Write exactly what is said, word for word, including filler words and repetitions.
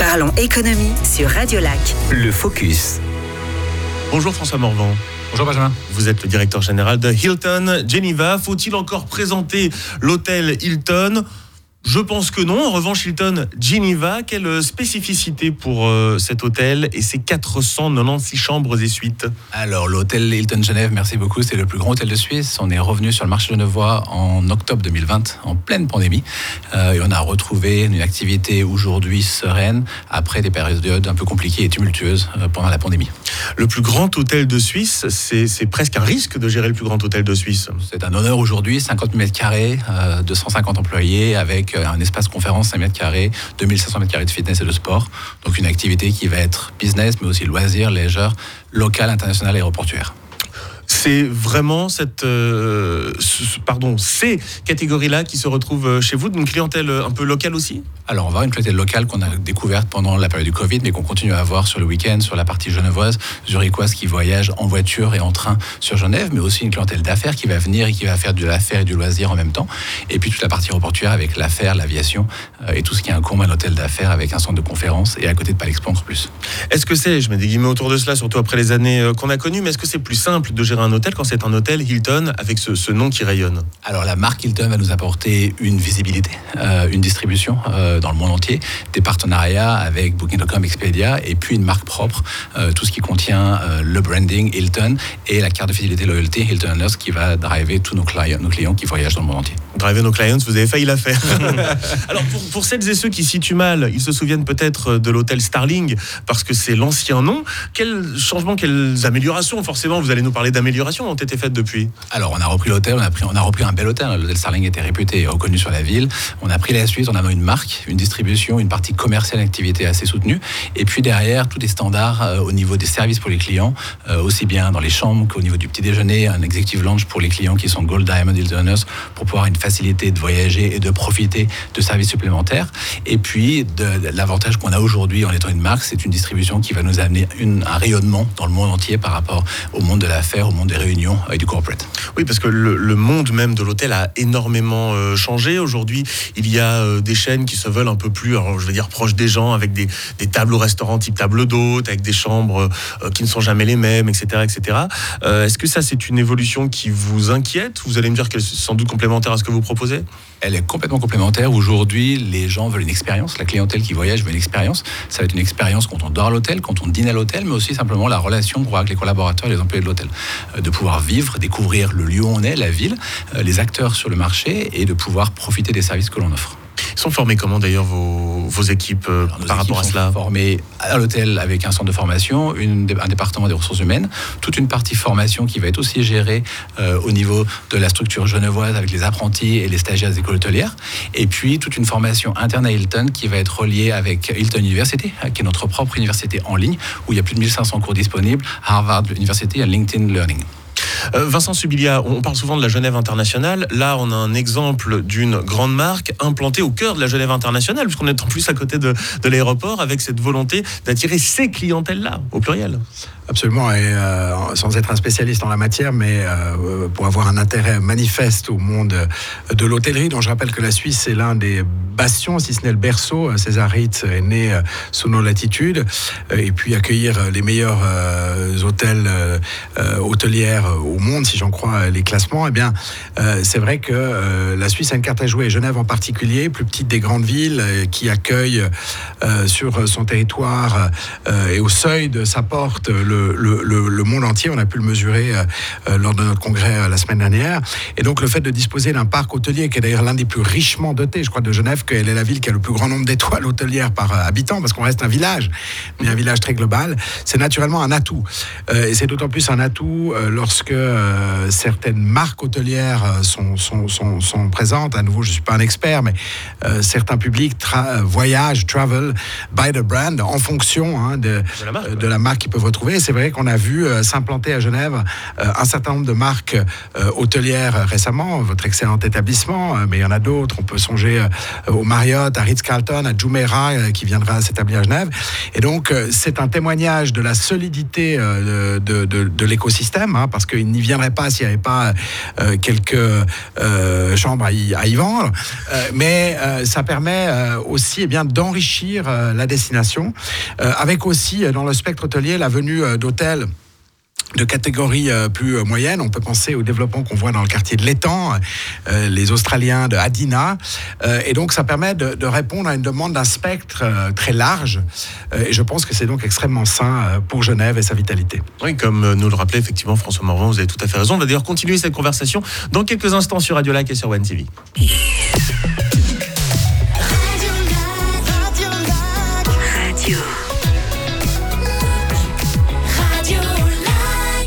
Parlons économie sur Radio Lac. Le Focus. Bonjour François Morvan. Bonjour Benjamin. Vous êtes le directeur général de Hilton Geneva. Faut-il encore présenter l'hôtel Hilton ? Je pense que non. En revanche, Hilton Geneva, quelle spécificité pour euh, cet hôtel et ses quatre cent quatre-vingt-seize chambres et suites ? Alors, l'hôtel Hilton Genève, merci beaucoup, c'est le plus grand hôtel de Suisse. On est revenu sur le marché genevois en octobre deux mille vingt, en pleine pandémie. Euh, et on a retrouvé une activité aujourd'hui sereine après des périodes un peu compliquées et tumultueuses euh, pendant la pandémie. Le plus grand hôtel de Suisse, c'est, c'est presque un risque de gérer le plus grand hôtel de Suisse. C'est un honneur aujourd'hui, cinquante mille mètres carrés, euh, deux cent cinquante employés avec un espace conférence cinq mètres carrés, deux mille cinq cents mètres carrés de fitness et de sport. Donc une activité qui va être business, mais aussi loisirs, leisure, local, international et aéroportuaire. C'est vraiment cette, euh, ce, pardon, ces catégories-là qui se retrouvent chez vous, d'une clientèle un peu locale aussi ? Alors, on va avoir une clientèle locale qu'on a découverte pendant la période du Covid, mais qu'on continue à avoir sur le week-end, sur la partie genevoise, zurichoise qui voyage en voiture et en train sur Genève, mais aussi une clientèle d'affaires qui va venir et qui va faire de l'affaire et du loisir en même temps. Et puis toute la partie aéroportuaire avec l'affaire, l'aviation euh, et tout ce qui incombe à un hôtel d'affaires avec un centre de conférence et à côté de Palexpo encore plus. Est-ce que c'est, je mets des guillemets autour de cela, surtout après les années qu'on a connues, mais est-ce que c'est plus simple de gérer un hôtel quand c'est un hôtel Hilton avec ce, ce nom qui rayonne ? Alors la marque Hilton va nous apporter une visibilité, euh, une distribution euh, dans le monde entier, des partenariats avec Booking point com, Expedia, et puis une marque propre, euh, tout ce qui contient euh, le branding Hilton et la carte de fidélité loyauté Hilton Honors qui va driver tous nos clients, nos clients qui voyagent dans le monde entier. Driver nos clients, vous avez failli la faire. Alors pour, pour celles et ceux qui situent mal, ils se souviennent peut-être de l'hôtel Starling parce que c'est l'ancien nom. Quels changements, quelles améliorations, forcément, vous allez nous parler d'améliorations, ont été faites depuis ? Alors on a repris l'hôtel, on a, pris, on a repris un bel hôtel. L'hôtel Starling était réputé et reconnu sur la ville. On a pris la suite, on a une marque, une distribution, une partie commerciale, une activité assez soutenue. Et puis derrière, tous les standards euh, au niveau des services pour les clients, euh, aussi bien dans les chambres qu'au niveau du petit déjeuner, un executive lounge pour les clients qui sont Gold, Diamond, Hilton Honors pour pouvoir une facilité de voyager et de profiter de services supplémentaires. Et puis de, de, l'avantage qu'on a aujourd'hui en étant une marque, c'est une distribution qui va nous amener une, un rayonnement dans le monde entier par rapport au monde de l'affaires, au monde des réunions et du corporate. Oui, parce que le, le monde même de l'hôtel a énormément euh, changé. Aujourd'hui, il y a euh, des chaînes qui se veulent un peu plus, alors, je veux dire, proches des gens, avec des, des tables au restaurant type table d'hôte, avec des chambres euh, qui ne sont jamais les mêmes, et cetera, et cetera. Euh, est-ce que ça, c'est une évolution qui vous inquiète ? Vous allez me dire qu'elle est sans doute complémentaire à ce que vous proposez ? Elle est complètement complémentaire. Aujourd'hui, les gens veulent une expérience. La clientèle qui voyage veut une expérience. Ça va être une expérience quand on dort à l'hôtel, quand on dîne à l'hôtel, mais aussi simplement la relation qu'on a avec les collaborateurs et les employés de l'hôtel. Euh, de pouvoir vivre, découvrir le lieu où on est, la ville, euh, les acteurs sur le marché et de pouvoir profiter des services que l'on offre. Ils sont formés comment d'ailleurs vos, vos équipes euh, Alors, par rapport à cela ? Formés à l'hôtel avec un centre de formation, une, un département des ressources humaines, toute une partie formation qui va être aussi gérée euh, au niveau de la structure genevoise avec les apprentis et les stagiaires des écoles hôtelières, et puis toute une formation interne à Hilton qui va être reliée avec Hilton University, qui est notre propre université en ligne, où il y a plus de mille cinq cents cours disponibles, Harvard University et LinkedIn Learning. Euh, Vincent Subilia, on parle souvent de la Genève internationale. Là, on a un exemple d'une grande marque implantée au cœur de la Genève internationale, puisqu'on est en plus à côté de, de l'aéroport, avec cette volonté d'attirer ces clientèles-là, au pluriel. Absolument, et euh, sans être un spécialiste en la matière, mais euh, pour avoir un intérêt manifeste au monde de l'hôtellerie, dont je rappelle que la Suisse est l'un des bastions, si ce n'est le berceau. César Ritz est né euh, sous nos latitudes, euh, et puis accueillir les meilleurs euh, hôtels euh, hôtelières au monde, si j'en crois les classements, eh bien, euh, c'est vrai que euh, la Suisse a une carte à jouer. Genève en particulier, plus petite des grandes villes, euh, qui accueille euh, sur son territoire euh, et au seuil de sa porte le Le, le, le monde entier. On a pu le mesurer euh, lors de notre congrès euh, la semaine dernière. Et donc le fait de disposer d'un parc hôtelier qui est d'ailleurs l'un des plus richement dotés, je crois, de Genève, qu'elle est la ville qui a le plus grand nombre d'étoiles hôtelières par euh, habitant, parce qu'on reste un village, mais un village très global, c'est naturellement un atout. Euh, et c'est d'autant plus un atout euh, lorsque euh, certaines marques hôtelières euh, sont, sont, sont, sont présentes. À nouveau, je ne suis pas un expert, mais euh, certains publics tra- voyagent, travel, by the brand, en fonction hein, de, de, la marque, euh, de la marque qu'ils peuvent retrouver. C'est vrai qu'on a vu euh, s'implanter à Genève euh, un certain nombre de marques euh, hôtelières euh, récemment, votre excellent établissement, euh, mais il y en a d'autres. On peut songer euh, au Marriott, à Ritz-Carlton, à Jumeirah, euh, qui viendra s'établir à Genève. Et donc, euh, c'est un témoignage de la solidité euh, de, de, de l'écosystème, hein, parce qu'il n'y viendrait pas s'il n'y avait pas euh, quelques euh, chambres à y, à y vendre. Euh, mais euh, ça permet euh, aussi eh bien, d'enrichir euh, la destination, euh, avec aussi dans le spectre hôtelier la venue euh, d'hôtels de catégorie euh, plus euh, moyenne. On peut penser au développement qu'on voit dans le quartier de l'Étang, euh, les Australiens de Adina. Euh, et donc, ça permet de, de répondre à une demande d'un spectre euh, très large. Euh, et je pense que c'est donc extrêmement sain euh, pour Genève et sa vitalité. Oui, comme nous le rappelait effectivement François Morvan, vous avez tout à fait raison. On va d'ailleurs continuer cette conversation dans quelques instants sur Radio Lac et sur One T V.